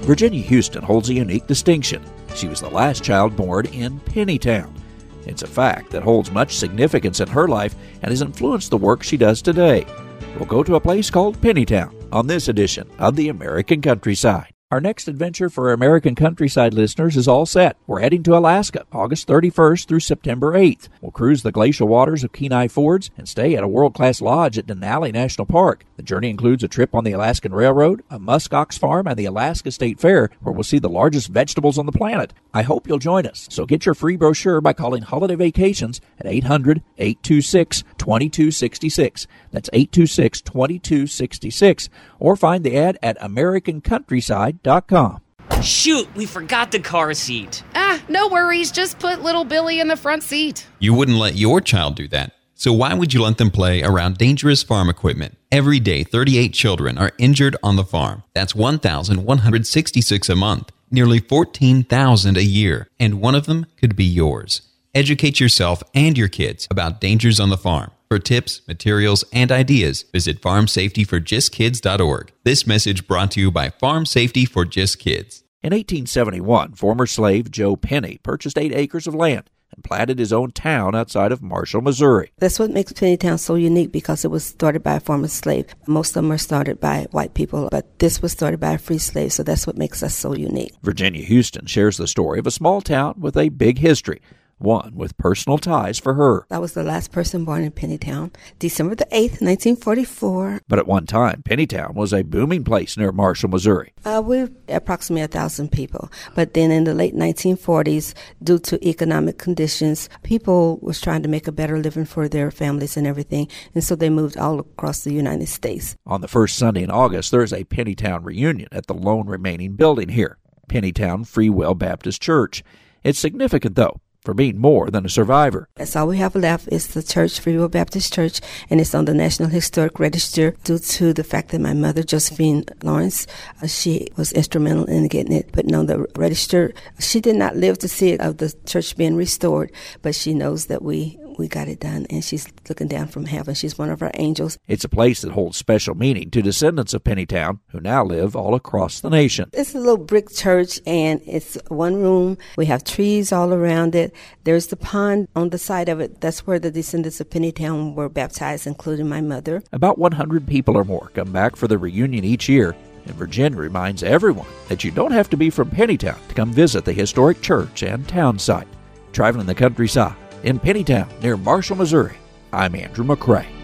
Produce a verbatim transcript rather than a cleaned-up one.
Virginia Houston holds a unique distinction. She was the last child born in Pennytown. It's a fact that holds much significance in her life and has influenced the work she does today. We'll go to a place called Pennytown on this edition of the American Countryside. Our next adventure for American Countryside listeners is all set. We're heading to Alaska, August thirty-first through September eighth. We'll cruise the glacial waters of Kenai Fords and stay at a world-class lodge at Denali National Park. The journey includes a trip on the Alaskan Railroad, a muskox farm, and the Alaska State Fair, where we'll see the largest vegetables on the planet. I hope you'll join us. So get your free brochure by calling Holiday Vacations at eight hundred, eight two six, two two six six. That's eight two six, two two six six. Or find the ad at American Countryside dot com. Shoot, we forgot the car seat. Ah, no worries. Just put little Billy in the front seat. You wouldn't let your child do that. So why would you let them play around dangerous farm equipment? Every day, thirty-eight children are injured on the farm. That's one thousand one hundred sixty-six a month, nearly fourteen thousand a year, and one of them could be yours. Educate yourself and your kids about dangers on the farm. For tips, materials, and ideas, visit farm safety for just kids dot org. This message brought to you by Farm Safety for Just Kids. In eighteen seventy-one, former slave Joe Penny purchased eight acres of land and platted his own town outside of Marshall, Missouri. That's what makes Pennytown so unique, because it was started by a former slave. Most of them are started by white people, but this was started by a free slave, so that's what makes us so unique. Virginia Houston shares the story of a small town with a big history, one with personal ties for her. I was the last person born in Pennytown, December the eighth, nineteen forty-four. But at one time, Pennytown was a booming place near Marshall, Missouri. Uh, we're approximately a thousand people. But then in the late nineteen forties, due to economic conditions, people was trying to make a better living for their families and everything, and so they moved all across the United States. On the first Sunday in August, there is a Pennytown reunion at the lone remaining building here, Pennytown Free Will Baptist Church. It's significant, though, for being more than a survivor. That's all we have left is the church, Free Will Baptist Church, and it's on the National Historic Register due to the fact that my mother, Josephine Lawrence, uh, she was instrumental in getting it put on the register. She did not live to see it, of the church being restored, but she knows that we we got it done, and she's looking down from heaven. She's one of our angels. It's a place that holds special meaning to descendants of Pennytown who now live all across the nation. It's a little brick church, and it's one room. We have trees all around it. There's the pond on the side of it. That's where the descendants of Pennytown were baptized, including my mother. About one hundred people or more come back for the reunion each year, and Virginia reminds everyone that you don't have to be from Pennytown to come visit the historic church and town site. Traveling the countryside in Pennytown near Marshall, Missouri, I'm Andrew McCrae.